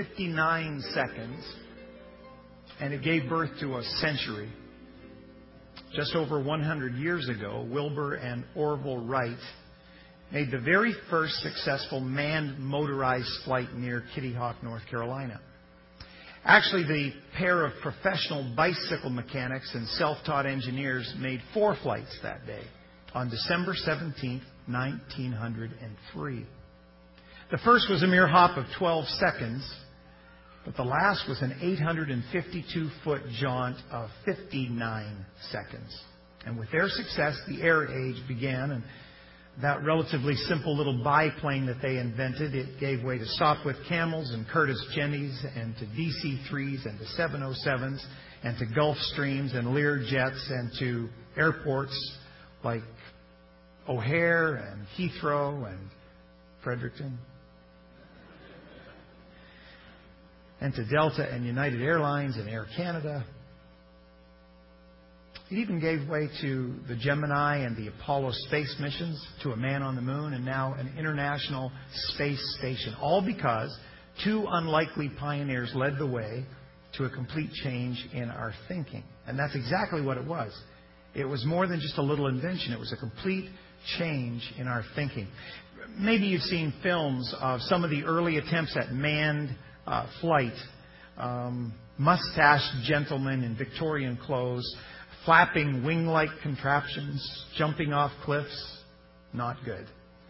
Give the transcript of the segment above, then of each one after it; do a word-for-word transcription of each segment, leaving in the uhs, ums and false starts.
fifty-nine seconds, and it gave birth to a century. Just over one hundred years ago, Wilbur and Orville Wright made the very first successful manned motorized flight near Kitty Hawk, North Carolina. Actually, the pair of professional bicycle mechanics and self-taught engineers made four flights that day on December seventeenth, nineteen oh three. The first was a mere hop of twelve seconds, but the last was an eight hundred fifty-two foot jaunt of fifty-nine seconds. And with their success, the air age began, and that relatively simple little biplane that they invented, it gave way to Sopwith Camels and Curtiss Jennies and to D C threes and to seven oh sevens and to Gulfstreams and Lear jets and to airports like O'Hare and Heathrow and Fredericton, and to Delta and United Airlines and Air Canada. It even gave way to the Gemini and the Apollo space missions, to a man on the moon, and now an international space station. All because two unlikely pioneers led the way to a complete change in our thinking. And that's exactly what it was. It was more than just a little invention. It was a complete change in our thinking. Maybe you've seen films of some of the early attempts at manned uh, flight. Um, mustached gentlemen in Victorian clothes, flapping wing-like contraptions, jumping off cliffs. Not good.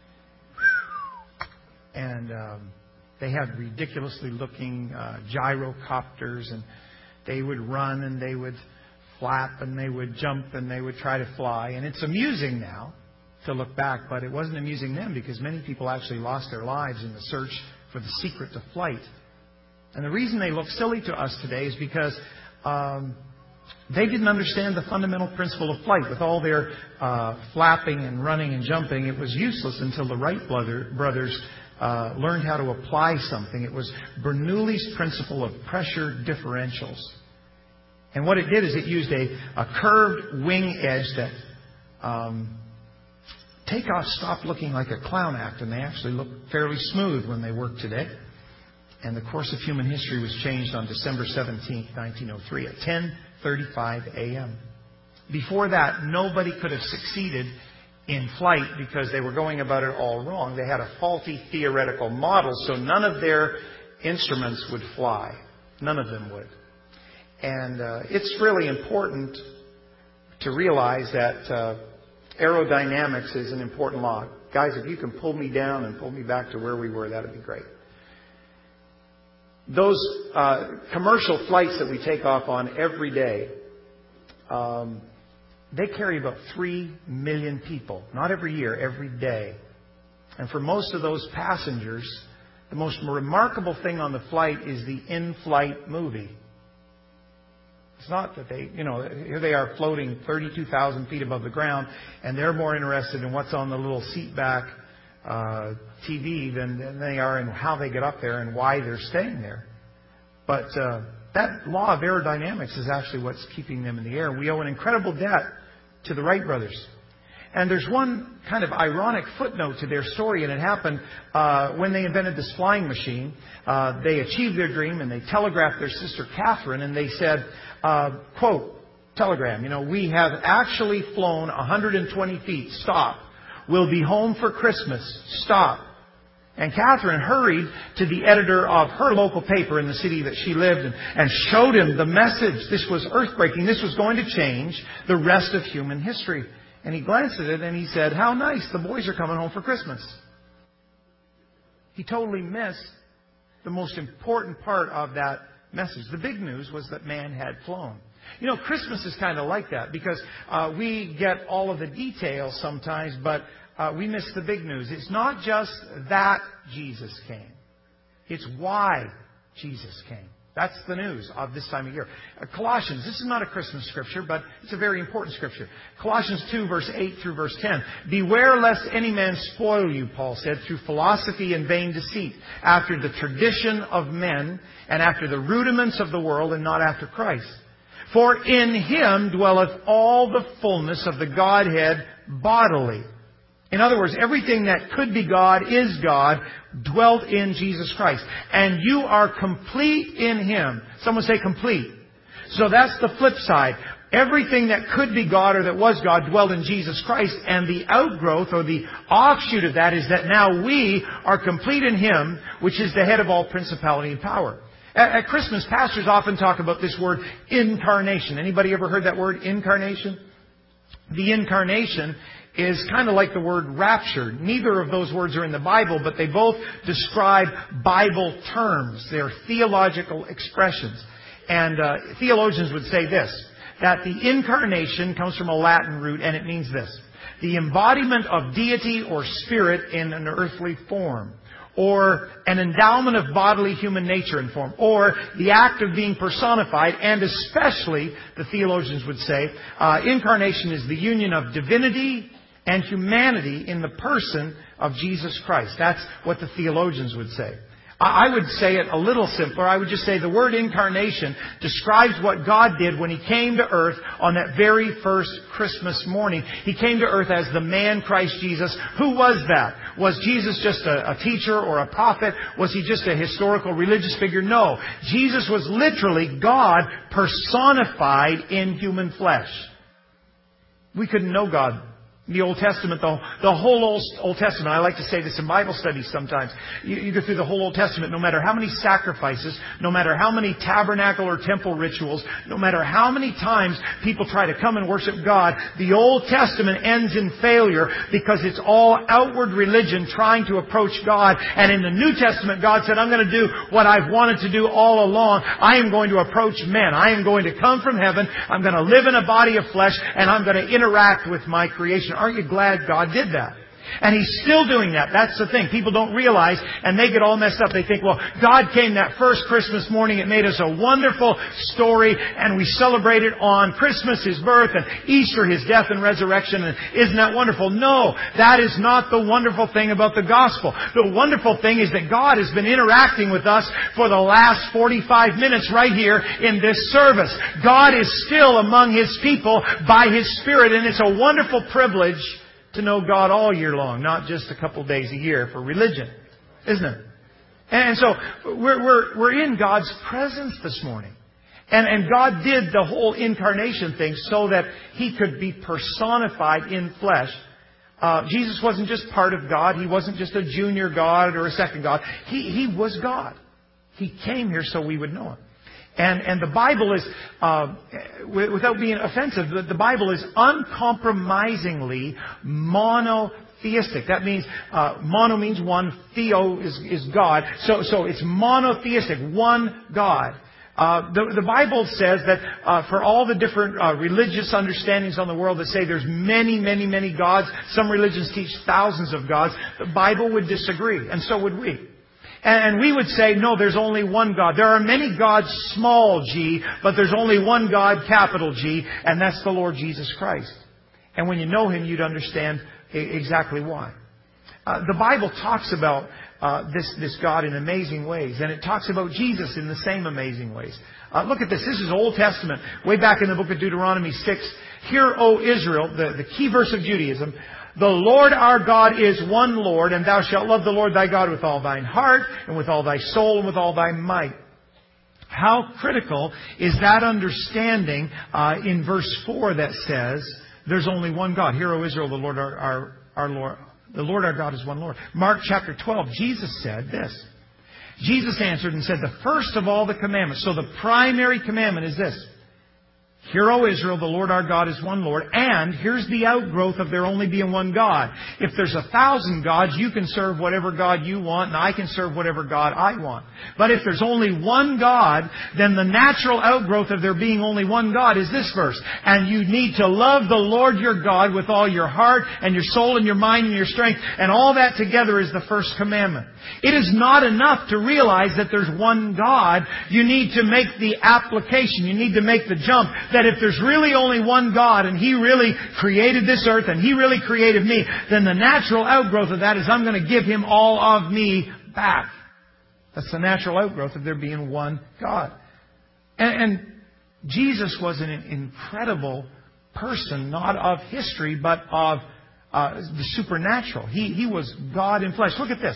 And um, they had ridiculously looking uh, gyrocopters, and they would run and they would flap and they would jump and they would try to fly. And it's amusing now to look back, but it wasn't amusing then, because many people actually lost their lives in the search for the secret to flight. And the reason they look silly to us today is because um, they didn't understand the fundamental principle of flight. With all their uh, flapping and running and jumping, it was useless until the Wright brother, brothers uh, learned how to apply something. It was Bernoulli's principle of pressure differentials. And what it did is it used a, a curved wing edge that um, takeoff stopped looking like a clown act, and they actually look fairly smooth when they work today. And the course of human history was changed on December seventeenth, nineteen oh three at ten thirty-five a.m. Before that, nobody could have succeeded in flight because they were going about it all wrong. They had a faulty theoretical model, so none of their instruments would fly. None of them would. And uh, it's really important to realize that uh, aerodynamics is an important law. Guys, if you can pull me down and pull me back to where we were, that would be great. Those uh, commercial flights that we take off on every day, um, they carry about three million people. Not every year, every day. And for most of those passengers, the most remarkable thing on the flight is the in-flight movie. It's not that they, you know, here they are floating thirty-two thousand feet above the ground, and they're more interested in what's on the little seat back uh, T V than, than they are in how they get up there and why they're staying there. But uh, that law of aerodynamics is actually what's keeping them in the air. We owe an incredible debt to the Wright brothers. And there's one kind of ironic footnote to their story, and it happened uh, when they invented this flying machine. Uh, they achieved their dream, and they telegraphed their sister Catherine, and they said, uh, quote, telegram, you know, we have actually flown one hundred twenty feet. Stop. We'll be home for Christmas. Stop. And Catherine hurried to the editor of her local paper in the city that she lived in and showed him the message. This was earthbreaking. This was going to change the rest of human history. And he glanced at it and he said, how nice, the boys are coming home for Christmas. He totally missed the most important part of that message. The big news was that man had flown. You know, Christmas is kind of like that because uh, we get all of the details sometimes, but uh, we miss the big news. It's not just that Jesus came. It's why Jesus came. That's the news of this time of year. Uh, Colossians, this is not a Christmas scripture, but it's a very important scripture. Colossians two, verse eight through verse ten. Beware lest any man spoil you, Paul said, through philosophy and vain deceit, after the tradition of men and after the rudiments of the world and not after Christ. For in Him dwelleth all the fullness of the Godhead bodily. In other words, everything that could be God is God dwelt in Jesus Christ. And you are complete in Him. Someone say complete. So that's the flip side. Everything that could be God or that was God dwelled in Jesus Christ. And the outgrowth or the offshoot of that is that now we are complete in Him, which is the head of all principality and power. At, at Christmas, pastors often talk about this word incarnation. Anybody ever heard that word, incarnation? The incarnation is kind of like the word rapture. Neither of those words are in the Bible, but they both describe Bible terms. They're theological expressions. And uh, theologians would say this, that the incarnation comes from a Latin root, and it means this: the embodiment of deity or spirit in an earthly form, or an endowment of bodily human nature in form, or the act of being personified, and especially, the theologians would say, uh, incarnation is the union of divinity and humanity in the person of Jesus Christ. That's what the theologians would say. I would say it a little simpler. I would just say the word incarnation describes what God did when He came to earth on that very first Christmas morning. He came to earth as the man Christ Jesus. Who was that? Was Jesus just a, a teacher or a prophet? Was He just a historical religious figure? No. Jesus was literally God personified in human flesh. We couldn't know God. In the Old Testament, the, the whole Old, Old Testament, I like to say this in Bible studies sometimes. You, you go through the whole Old Testament, no matter how many sacrifices, no matter how many tabernacle or temple rituals, no matter how many times people try to come and worship God, the Old Testament ends in failure because it's all outward religion trying to approach God. And in the New Testament, God said, I'm going to do what I've wanted to do all along. I am going to approach men. I am going to come from heaven. I'm going to live in a body of flesh, and I'm going to interact with my creation. Aren't you glad God did that? And He's still doing that. That's the thing. People don't realize, and they get all messed up. They think, well, God came that first Christmas morning. It made us a wonderful story, and we celebrated on Christmas His birth, and Easter His death and resurrection, and isn't that wonderful? No, that is not the wonderful thing about the gospel. The wonderful thing is that God has been interacting with us for the last forty-five minutes right here in this service. God is still among His people by His Spirit, and it's a wonderful privilege to know God all year long, not just a couple days a year for religion, isn't it? And so we're we're we're in God's presence this morning, and and God did the whole incarnation thing so that He could be personified in flesh. Uh, Jesus wasn't just part of God; He wasn't just a junior God or a second God. He He was God. He came here so we would know Him. And, and the Bible is, uh, without being offensive, the, the Bible is uncompromisingly monotheistic. That means, uh, mono means one, theo is, is God. So, so it's monotheistic, one God. Uh, the, the Bible says that uh, for all the different uh, religious understandings on the world that say there's many, many, many gods, some religions teach thousands of gods, the Bible would disagree, and so would we. And we would say, no, there's only one God. There are many gods, small g, but there's only one God, capital G, and that's the Lord Jesus Christ. And when you know Him, you'd understand exactly why. Uh, the Bible talks about uh, this, this God in amazing ways, and it talks about Jesus in the same amazing ways. Uh, look at this. This is Old Testament. Way back in the book of Deuteronomy six. Hear, O Israel, the, the key verse of Judaism. The Lord our God is one Lord, and thou shalt love the Lord thy God with all thine heart, and with all thy soul, and with all thy might. How critical is that understanding uh, in verse four that says, there's only one God. Hear, O Israel, the Lord our, our, our Lord, the Lord our God is one Lord. Mark chapter twelve, Jesus said this. Jesus answered and said, the first of all the commandments. So the primary commandment is this. Hear, O Israel, the Lord our God is one Lord. And here's the outgrowth of there only being one God. If there's a thousand gods, you can serve whatever God you want, and I can serve whatever God I want. But if there's only one God, then the natural outgrowth of there being only one God is this verse. And you need to love the Lord your God with all your heart and your soul and your mind and your strength. And all that together is the first commandment. It is not enough to realize that there's one God. You need to make the application. You need to make the jump. That if there's really only one God and He really created this earth and He really created me, then the natural outgrowth of that is I'm going to give Him all of me back. That's the natural outgrowth of there being one God. And, and Jesus was an incredible person, not of history, but of uh, the supernatural. He, he was God in flesh. Look at this.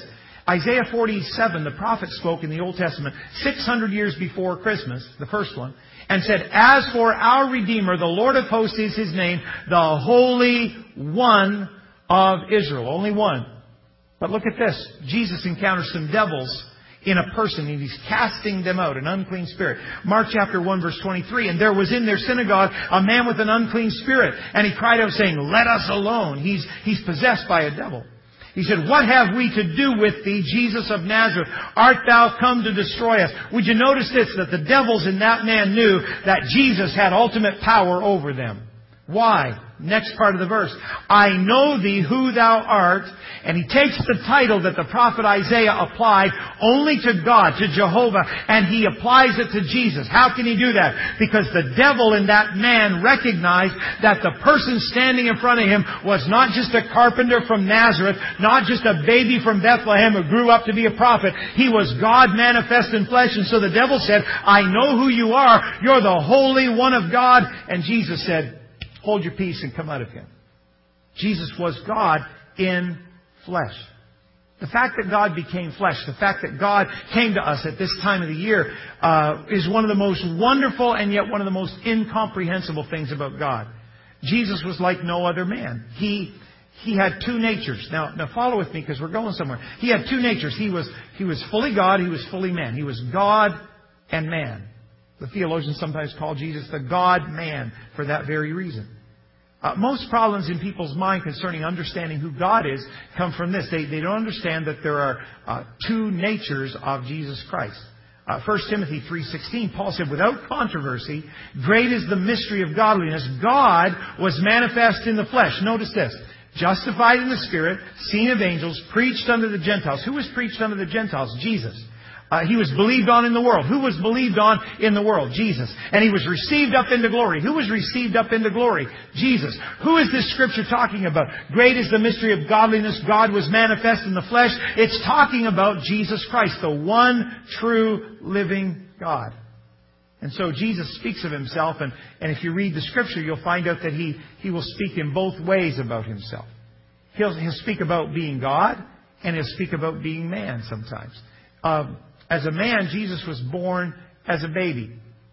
Isaiah forty-seven, the prophet spoke in the Old Testament six hundred years before Christmas, the first one, and said, "As for our Redeemer, the Lord of hosts is His name, the Holy One of Israel." Only one. But look at this. Jesus encounters some devils in a person, and He's casting them out, an unclean spirit. Mark chapter one, verse twenty-three, "And there was in their synagogue a man with an unclean spirit, and he cried out, saying, 'Let us alone.'" He's, he's possessed by a devil. He said, "What have we to do with Thee, Jesus of Nazareth? Art Thou come to destroy us?" Would you notice this, that the devils in that man knew that Jesus had ultimate power over them? Why? Next part of the verse. "I know Thee, who Thou art." And he takes the title that the prophet Isaiah applied only to God, to Jehovah, and he applies it to Jesus. How can he do that? Because the devil in that man recognized that the person standing in front of him was not just a carpenter from Nazareth, not just a baby from Bethlehem who grew up to be a prophet. He was God manifest in flesh. And so the devil said, "I know who you are. You're the Holy One of God." And Jesus said, "Hold your peace and come out of him." Jesus was God in flesh. The fact that God became flesh, the fact that God came to us at this time of the year, uh, is one of the most wonderful and yet one of the most incomprehensible things about God. Jesus was like no other man. He He had two natures. Now, now follow with me because we're going somewhere. He had two natures. He was He was fully God. He was fully man. He was God and man. The theologians sometimes call Jesus the God-man for that very reason. Uh, most problems in people's mind concerning understanding who God is come from this. They, they don't understand that there are uh, two natures of Jesus Christ. Uh, First Timothy three sixteen, Paul said, "Without controversy, great is the mystery of godliness. God was manifest in the flesh." Notice this. "Justified in the Spirit, seen of angels, preached unto the Gentiles." Who was preached unto the Gentiles? Jesus. Uh, he was believed on in the world. Who was believed on in the world? Jesus. And He was received up into glory. Who was received up into glory? Jesus. Who is this Scripture talking about? Great is the mystery of godliness. God was manifest in the flesh. It's talking about Jesus Christ, the one true living God. And so Jesus speaks of Himself, and, and if you read the Scripture, you'll find out that He, he will speak in both ways about Himself. He'll, he'll speak about being God, and He'll speak about being man sometimes. Um, As a man, Jesus was born as a baby.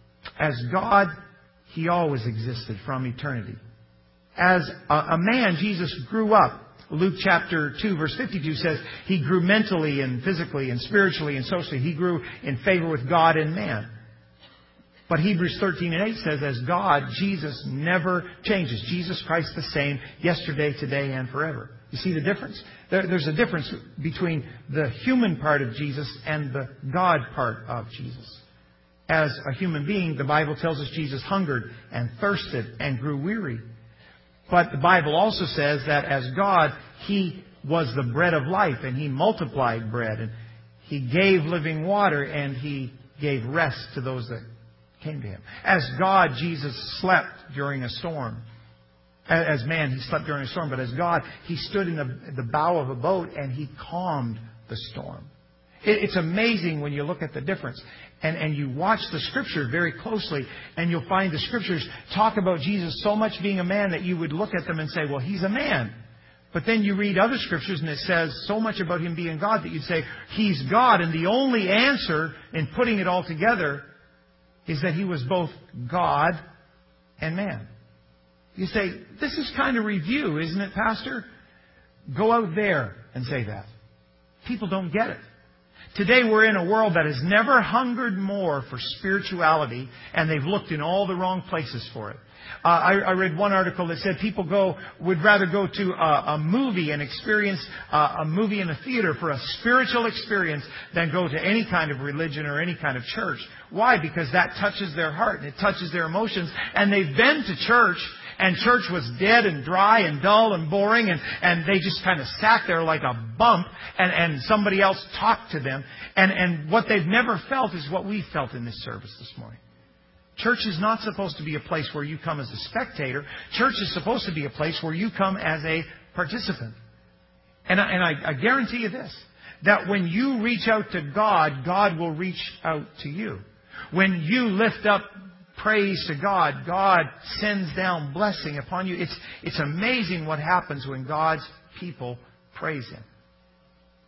As God, He always existed from eternity. As a, a man, Jesus grew up. Luke chapter two, verse fifty-two says He grew mentally and physically and spiritually and socially. He grew in favor with God and man. But Hebrews thirteen and eight says, as God, Jesus never changes. Jesus Christ the same yesterday, today, and forever. You see the difference? There, there's a difference between the human part of Jesus and the God part of Jesus. As a human being, the Bible tells us Jesus hungered and thirsted and grew weary. But the Bible also says that as God, He was the bread of life, and He multiplied bread, and He gave living water, and He gave rest to those that came to Him. As God, Jesus slept during a storm. As man, He slept during a storm, but as God, He stood in the, the bow of a boat and He calmed the storm. It, it's amazing when you look at the difference. And, and you watch the Scripture very closely, and you'll find the Scriptures talk about Jesus so much being a man that you would look at them and say, well, He's a man. But then you read other Scriptures and it says so much about Him being God that you'd say, He's God. And the only answer in putting it all together is that He was both God and man. You say, this is kind of review, isn't it, Pastor? Go out there and say that. People don't get it. Today we're in a world that has never hungered more for spirituality, and they've looked in all the wrong places for it. Uh, I, I read one article that said people go would rather go to a, a movie and experience uh, a movie in a theater for a spiritual experience than go to any kind of religion or any kind of church. Why? Because that touches their heart and it touches their emotions. And they've been to church, and church was dead and dry and dull and boring, and, and they just kind of sat there like a bump, and, and somebody else talked to them. And, and what they've never felt is what we felt in this service this morning. Church is not supposed to be a place where you come as a spectator. Church is supposed to be a place where you come as a participant. And I, and I, I guarantee you this, that when you reach out to God, God will reach out to you. When you lift up praise to God, God sends down blessing upon you. It's, it's amazing what happens when God's people praise Him.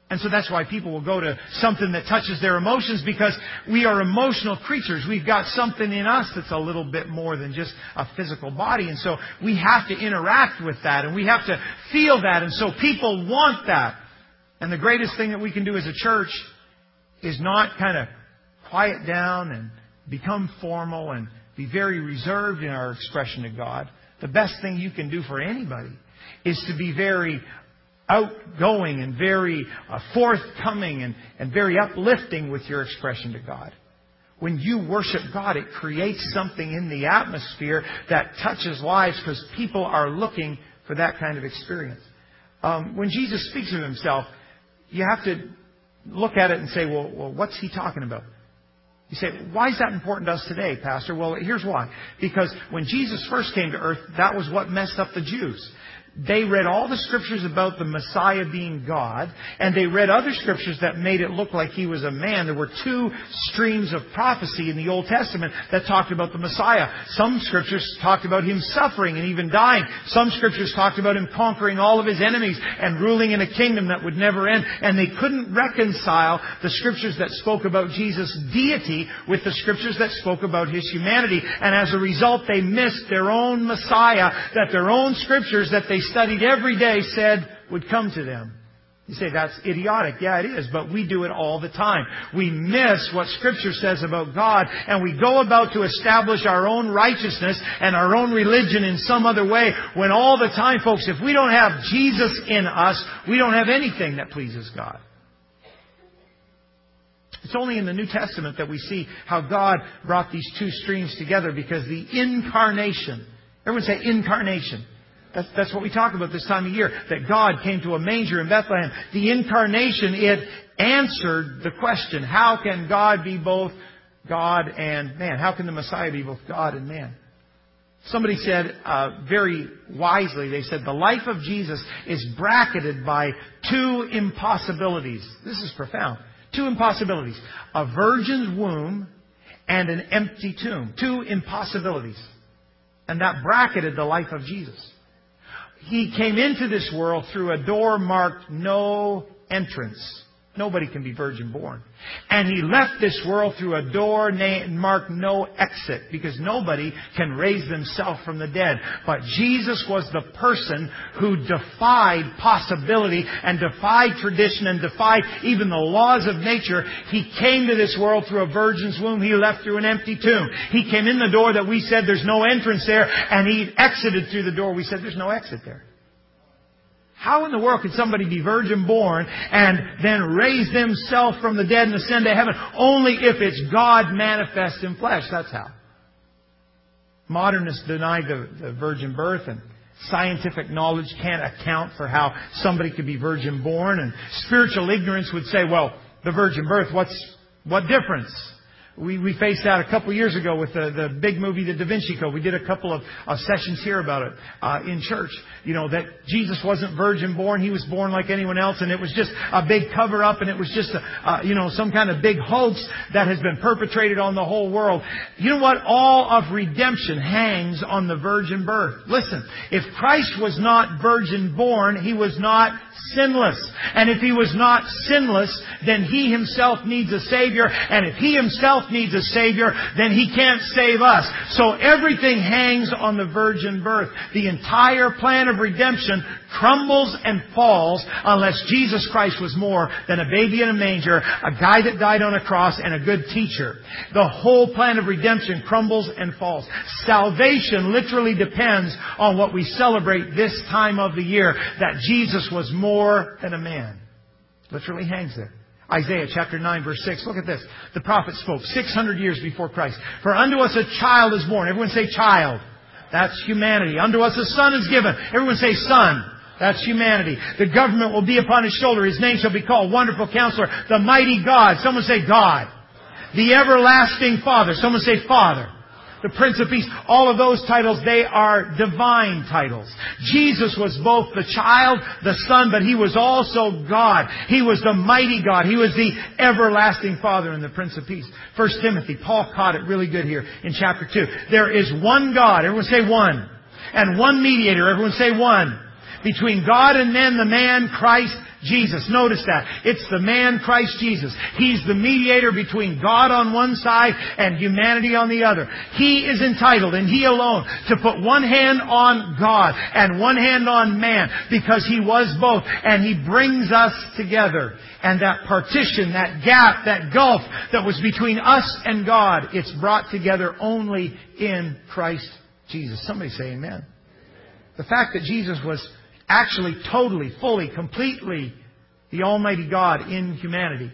And so that's why people will go to something that touches their emotions, because we are emotional creatures. We've got something in us that's a little bit more than just a physical body. And so we have to interact with that, and we have to feel that. And so people want that. And the greatest thing that we can do as a church is not kind of quiet down and become formal and be very reserved in our expression to God. The best thing you can do for anybody is to be very outgoing and very uh, forthcoming and, and very uplifting with your expression to God. When you worship God, it creates something in the atmosphere that touches lives, because people are looking for that kind of experience. Um, when Jesus speaks of Himself, you have to look at it and say, well, well, what's He talking about? You say, why is that important to us today, Pastor? Well, here's why. Because when Jesus first came to earth, that was what messed up the Jews. They read all the Scriptures about the Messiah being God, and they read other Scriptures that made it look like He was a man. There were two streams of prophecy in the Old Testament that talked about the Messiah. Some Scriptures talked about Him suffering and even dying. Some Scriptures talked about Him conquering all of His enemies and ruling in a kingdom that would never end. And they couldn't reconcile the Scriptures that spoke about Jesus' deity with the Scriptures that spoke about His humanity. And as a result, they missed their own Messiah, that their own Scriptures that they studied every day said would come to them. You say, that's idiotic. Yeah, it is. But we do it all the time. We miss what Scripture says about God, and we go about to establish our own righteousness and our own religion in some other way, when all the time, folks, if we don't have Jesus in us, we don't have anything that pleases God. It's only in the New Testament that we see how God brought these two streams together, because the incarnation, everyone say incarnation. That's, that's what we talk about this time of year. That God came to a manger in Bethlehem. The incarnation, it answered the question, how can God be both God and man? How can the Messiah be both God and man? Somebody said uh, very wisely, they said, the life of Jesus is bracketed by two impossibilities. This is profound. Two impossibilities. A virgin's womb and an empty tomb. Two impossibilities. And that bracketed the life of Jesus. He came into this world through a door marked no entrance. Nobody can be virgin born. And He left this world through a door marked no exit, because nobody can raise themselves from the dead. But Jesus was the person who defied possibility and defied tradition and defied even the laws of nature. He came to this world through a virgin's womb. He left through an empty tomb. He came in the door that we said there's no entrance there, and He exited through the door we said there's no exit there. How in the world could somebody be virgin born and then raise themselves from the dead and ascend to heaven? Only if it's God manifest in flesh. That's how. Modernists deny the, the virgin birth, and scientific knowledge can't account for how somebody could be virgin born. And spiritual ignorance would say, well, the virgin birth, what's what difference? We, we faced that a couple of years ago with the, the big movie, The Da Vinci Code. We did a couple of, of sessions here about it uh, in church. You know, that Jesus wasn't virgin born. He was born like anyone else. And it was just a big cover-up. And it was just, a, uh, you know, some kind of big hoax that has been perpetrated on the whole world. You know what? All of redemption hangs on the virgin birth. Listen, if Christ was not virgin born, He was not sinless. And if He was not sinless, then He Himself needs a Savior. And if He Himself needs a Savior, then He can't save us. So everything hangs on the virgin birth. The entire plan of redemption crumbles and falls unless Jesus Christ was more than a baby in a manger, a guy that died on a cross, and a good teacher. The whole plan of redemption crumbles and falls. Salvation literally depends on what we celebrate this time of the year, that Jesus was more than a man. Literally hangs there. Isaiah chapter nine verse six. Look at this. The prophet spoke six hundred years before Christ. For unto us a child is born. Everyone say child. That's humanity. Unto us a son is given. Everyone say son. That's humanity. The government will be upon His shoulder. His name shall be called Wonderful Counselor, the Mighty God. Someone say God. The Everlasting Father. Someone say Father. The Prince of Peace. All of those titles, they are divine titles. Jesus was both the child, the Son, but He was also God. He was the mighty God. He was the everlasting Father and the Prince of Peace. First Timothy, Paul caught it really good here in chapter two. There is one God. Everyone say one. And one mediator. Everyone say one. Between God and men, the man Christ Jesus. Notice that. It's the man Christ Jesus. He's the mediator between God on one side and humanity on the other. He is entitled, and He alone, to put one hand on God and one hand on man, because He was both. And He brings us together. And that partition, that gap, that gulf that was between us and God, it's brought together only in Christ Jesus. Somebody say amen. The fact that Jesus was actually totally, fully, completely the Almighty God in humanity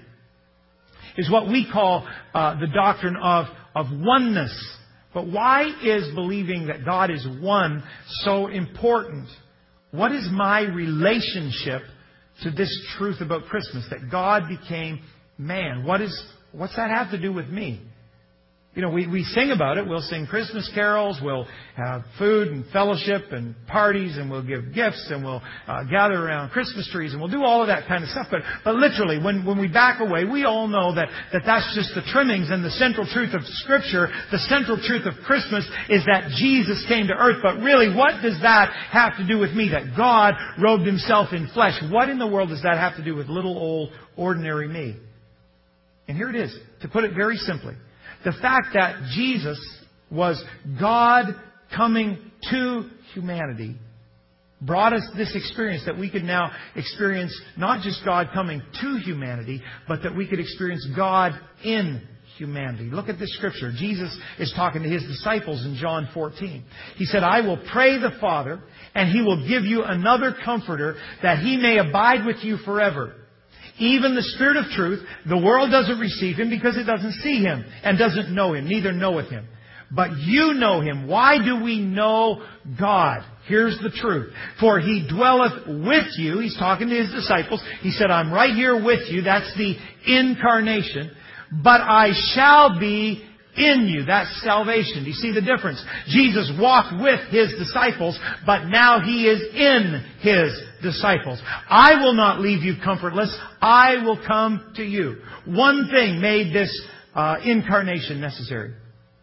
is what we call uh, the doctrine of, of oneness. But why is believing that God is one so important? What is my relationship to this truth about Christmas, that God became man? What is, what's that have to do with me? You know, we, we sing about it. We'll sing Christmas carols. We'll have food and fellowship and parties, and we'll give gifts, and we'll uh, gather around Christmas trees, and we'll do all of that kind of stuff. But, but literally, when, when we back away, we all know that, that that's just the trimmings, and the central truth of Scripture, the central truth of Christmas is that Jesus came to earth. But really, what does that have to do with me? That God robed Himself in flesh. What in the world does that have to do with little old ordinary me? And here it is, to put it very simply. The fact that Jesus was God coming to humanity brought us this experience that we could now experience not just God coming to humanity, but that we could experience God in humanity. Look at this scripture. Jesus is talking to His disciples in John fourteen. He said, I will pray the Father, and He will give you another Comforter, that He may abide with you forever. Even the Spirit of truth, the world doesn't receive Him because it doesn't see Him and doesn't know Him, neither knoweth Him. But you know Him. Why do we know God? Here's the truth. For He dwelleth with you. He's talking to His disciples. He said, I'm right here with you. That's the incarnation. But I shall be in you. That's salvation. Do you see the difference? Jesus walked with His disciples, but now He is in His disciples. I will not leave you comfortless. I will come to you. One thing made this uh, incarnation necessary.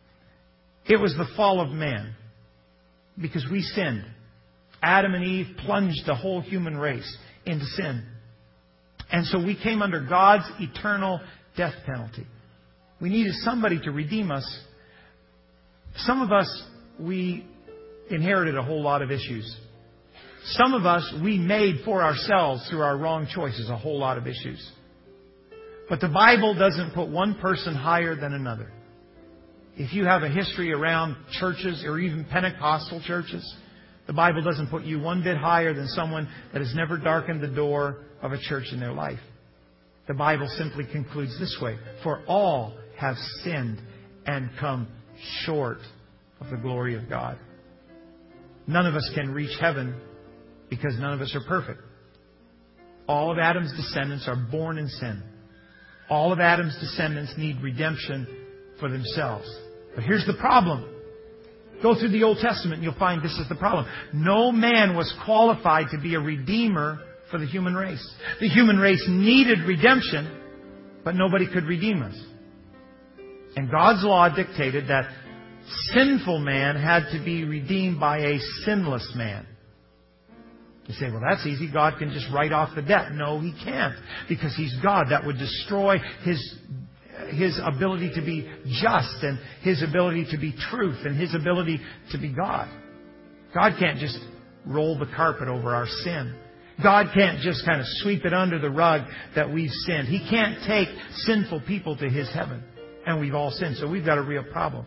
It was the fall of man. Because we sinned. Adam and Eve plunged the whole human race into sin. And so we came under God's eternal death penalty. We needed somebody to redeem us. Some of us, we inherited a whole lot of issues. Some of us, we made for ourselves through our wrong choices a whole lot of issues. But the Bible doesn't put one person higher than another. If you have a history around churches or even Pentecostal churches, the Bible doesn't put you one bit higher than someone that has never darkened the door of a church in their life. The Bible simply concludes this way: for all have sinned and come short of the glory of God. None of us can reach heaven because none of us are perfect. All of Adam's descendants are born in sin. All of Adam's descendants need redemption for themselves. But here's the problem. Go through the Old Testament and you'll find this is the problem. No man was qualified to be a redeemer for the human race. The human race needed redemption, but nobody could redeem us. And God's law dictated that sinful man had to be redeemed by a sinless man. You say, well, that's easy. God can just write off the debt. No, He can't. Because He's God. That would destroy His, His ability to be just and His ability to be truth and His ability to be God. God can't just roll the carpet over our sin. God can't just kind of sweep it under the rug that we've sinned. He can't take sinful people to His heaven. And we've all sinned. So we've got a real problem.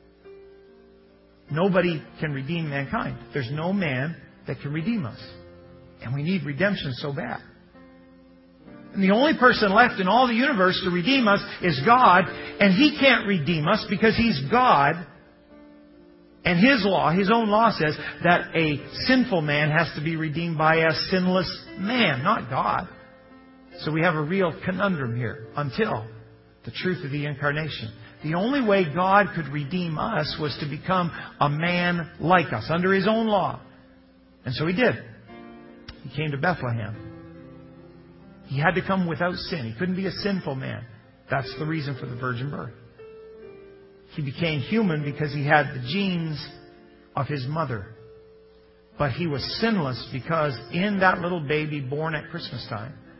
Nobody can redeem mankind. There's no man that can redeem us. And we need redemption so bad. And the only person left in all the universe to redeem us is God. And He can't redeem us because He's God. And His law, His own law says that a sinful man has to be redeemed by a sinless man, not God. So we have a real conundrum here until the truth of the incarnation. The only way God could redeem us was to become a man like us, under His own law. And so He did. He came to Bethlehem. He had to come without sin. He couldn't be a sinful man. That's the reason for the virgin birth. He became human because He had the genes of His mother. But He was sinless because in that little baby born at Christmas time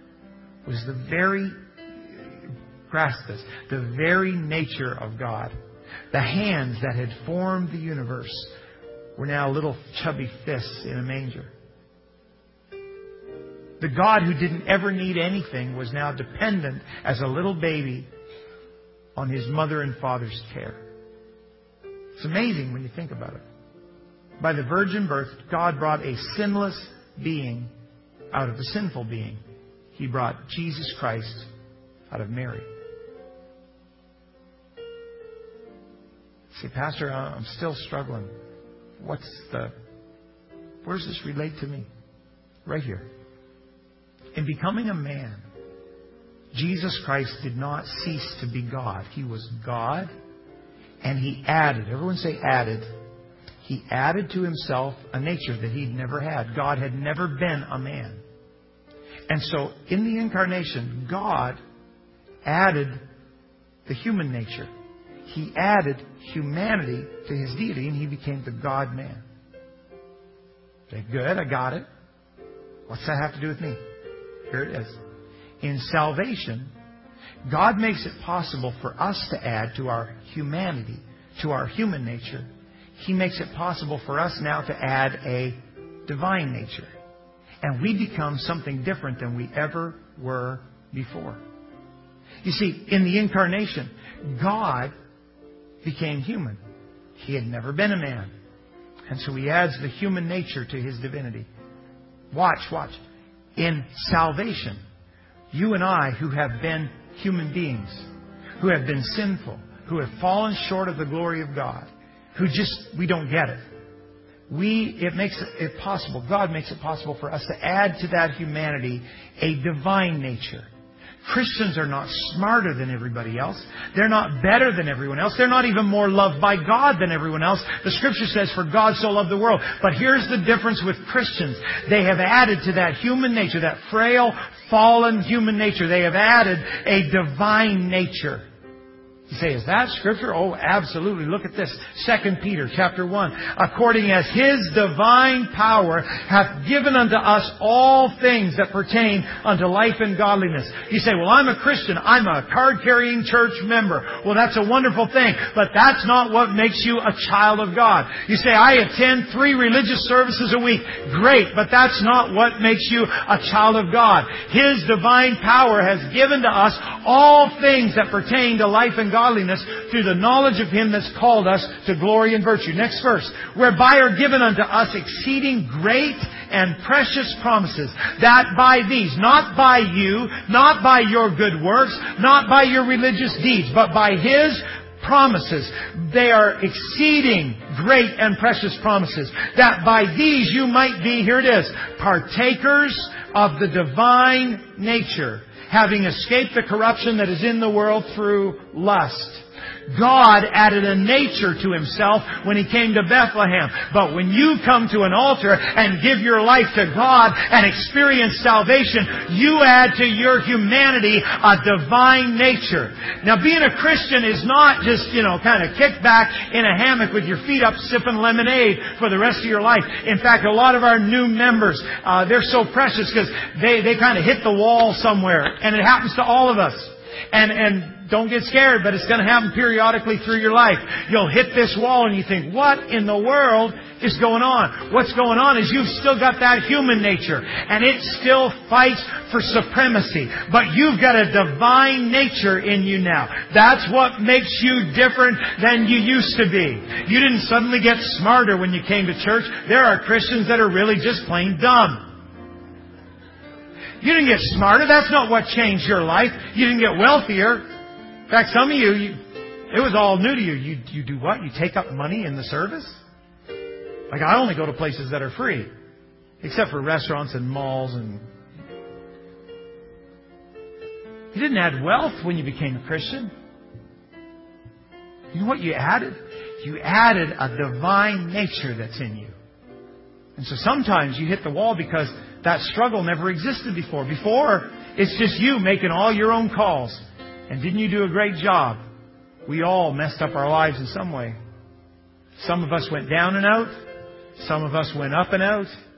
was the very, grasp this, the very nature of God. The hands that had formed the universe were now little chubby fists in a manger. The God who didn't ever need anything was now dependent as a little baby on His mother and father's care. It's amazing when you think about it. By the virgin birth, God brought a sinless being out of a sinful being. He brought Jesus Christ out of Mary. Say, Pastor, I'm still struggling. What's the... Where does this relate to me? Right here. In becoming a man, Jesus Christ did not cease to be God. He was God, and He added, everyone say added, He added to Himself a nature that He'd never had. God had never been a man. And so, in the incarnation, God added the human nature. He added humanity to His deity, and He became the God-man. Okay, good, I got it. What's that have to do with me? Here it is. In salvation, God makes it possible for us to add to our humanity, to our human nature. He makes it possible for us now to add a divine nature. And we become something different than we ever were before. You see, in the incarnation, God became human. He had never been a man. And so He adds the human nature to His divinity. Watch, watch. In salvation, you and I, who have been human beings, who have been sinful, who have fallen short of the glory of God, who just, we don't get it. We, it makes it possible, God makes it possible for us to add to that humanity a divine nature. Christians are not smarter than everybody else. They're not better than everyone else. They're not even more loved by God than everyone else. The Scripture says, for God so loved the world. But here's the difference with Christians. They have added to that human nature, that frail, fallen human nature, they have added a divine nature. You say, is that Scripture? Oh, absolutely. Look at this. Second Peter chapter one. According as His divine power hath given unto us all things that pertain unto life and godliness. You say, well, I'm a Christian. I'm a card-carrying church member. Well, that's a wonderful thing. But that's not what makes you a child of God. You say, I attend three religious services a week. Great. But that's not what makes you a child of God. His divine power has given to us all things that pertain to life and godliness through the knowledge of Him that's called us to glory and virtue. Next verse. Whereby are given unto us exceeding great and precious promises, that by these, not by you, not by your good works, not by your religious deeds, but by His promises. They are exceeding great and precious promises, that by these you might be, here it is, partakers of the divine nature, having escaped the corruption that is in the world through lust. God added a nature to Himself when He came to Bethlehem. But when you come to an altar and give your life to God and experience salvation, you add to your humanity a divine nature. Now, being a Christian is not just, you know, kind of kick back in a hammock with your feet up sipping lemonade for the rest of your life. In fact, a lot of our new members, uh, they're so precious because they, they kind of hit the wall somewhere. And it happens to all of us. And, and don't get scared, but it's going to happen periodically through your life. You'll hit this wall and you think, what in the world is going on? What's going on is you've still got that human nature, and it still fights for supremacy. But you've got a divine nature in you now. That's what makes you different than you used to be. You didn't suddenly get smarter when you came to church. There are Christians that are really just plain dumb. You didn't get smarter. That's not what changed your life. You didn't get wealthier. In fact, some of you, you it was all new to you. You you do what? You take up money in the service? Like, I only go to places that are free. Except for restaurants and malls. And you didn't add wealth when you became a Christian. You know what you added? You added a divine nature that's in you. And so sometimes you hit the wall because that struggle never existed before. Before, it's just you making all your own calls. And didn't you do a great job? We all messed up our lives in some way. Some of us went down and out. Some of us went up and out.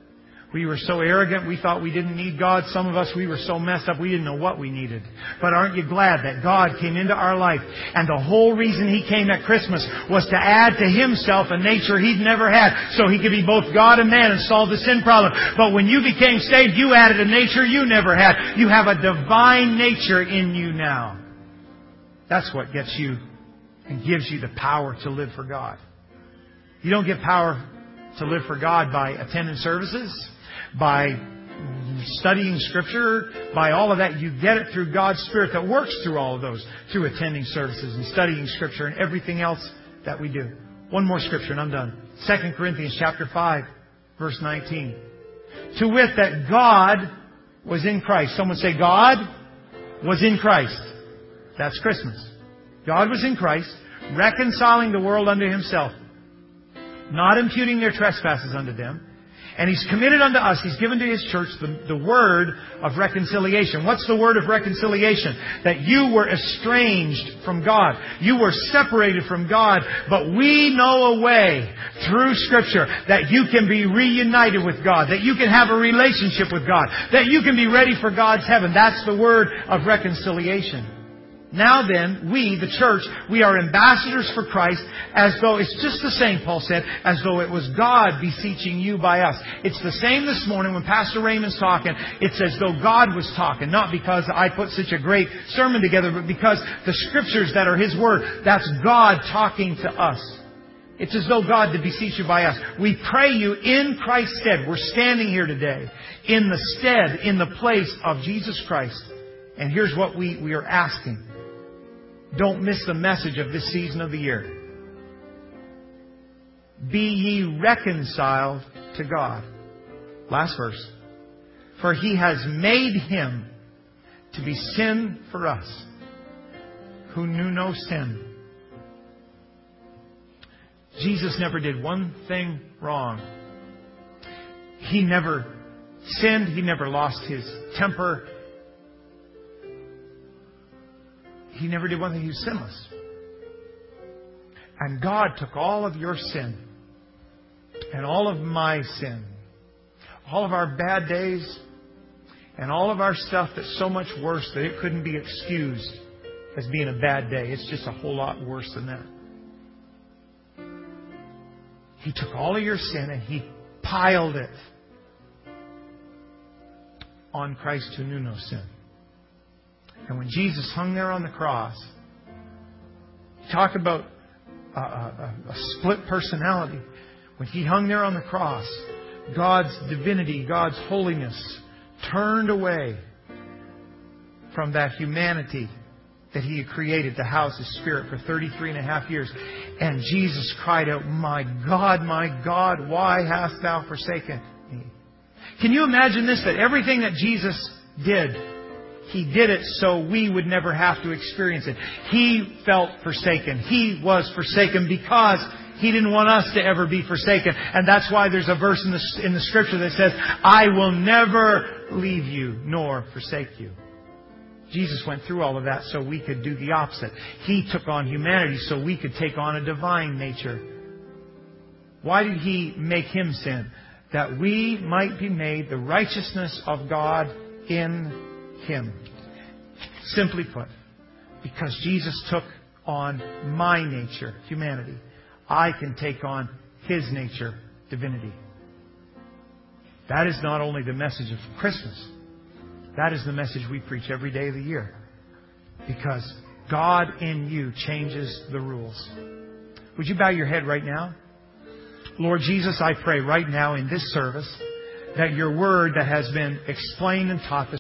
We were so arrogant, we thought we didn't need God. Some of us, we were so messed up, we didn't know what we needed. But aren't you glad that God came into our life? And the whole reason He came at Christmas was to add to Himself a nature He'd never had, so He could be both God and man and solve the sin problem. But when you became saved, you added a nature you never had. You have a divine nature in you now. That's what gets you and gives you the power to live for God. You don't get power to live for God by attending services, by studying Scripture, by all of that. You get it through God's Spirit that works through all of those, through attending services and studying Scripture and everything else that we do. One more Scripture and I'm done. Second Corinthians chapter five, verse nineteen. To wit, that God was in Christ. Someone say, God was in Christ. That's Christmas. God was in Christ, reconciling the world unto Himself, not imputing their trespasses unto them. And He's committed unto us, He's given to His church the, the word of reconciliation. What's the word of reconciliation? That you were estranged from God. You were separated from God. But we know a way through Scripture that you can be reunited with God. That you can have a relationship with God. That you can be ready for God's heaven. That's the word of reconciliation. Now then, we, the church, we are ambassadors for Christ, as though, it's just the same, Paul said, as though it was God beseeching you by us. It's the same this morning when Pastor Raymond's talking. It's as though God was talking, not because I put such a great sermon together, but because the Scriptures that are His Word, that's God talking to us. It's as though God did beseech you by us. We pray you in Christ's stead. We're standing here today in the stead, in the place of Jesus Christ. And here's what we, we are asking. Don't miss the message of this season of the year. Be ye reconciled to God. Last verse. For He has made Him to be sin for us, who knew no sin. Jesus never did one thing wrong. He never sinned. He never lost His temper. He never did one thing. He was sinless. And God took all of your sin and all of my sin, all of our bad days, and all of our stuff that's so much worse that it couldn't be excused as being a bad day. It's just a whole lot worse than that. He took all of your sin and He piled it on Christ who knew no sin. And when Jesus hung there on the cross, talk about a, a, a split personality. When He hung there on the cross, God's divinity, God's holiness turned away from that humanity that He had created to house His Spirit for thirty-three and a half years. And Jesus cried out, my God, my God, why hast Thou forsaken me? Can you imagine this? That everything that Jesus did, He did it so we would never have to experience it. He felt forsaken. He was forsaken because He didn't want us to ever be forsaken. And that's why there's a verse in the, in the Scripture that says, I will never leave you nor forsake you. Jesus went through all of that so we could do the opposite. He took on humanity so we could take on a divine nature. Why did He make Him sin? That we might be made the righteousness of God in Him. Simply put, because Jesus took on my nature, humanity, I can take on His nature, divinity. That is not only the message of Christmas. That is the message we preach every day of the year. Because God in you changes the rules. Would you bow your head right now? Lord Jesus, I pray right now in this service that Your Word that has been explained and taught this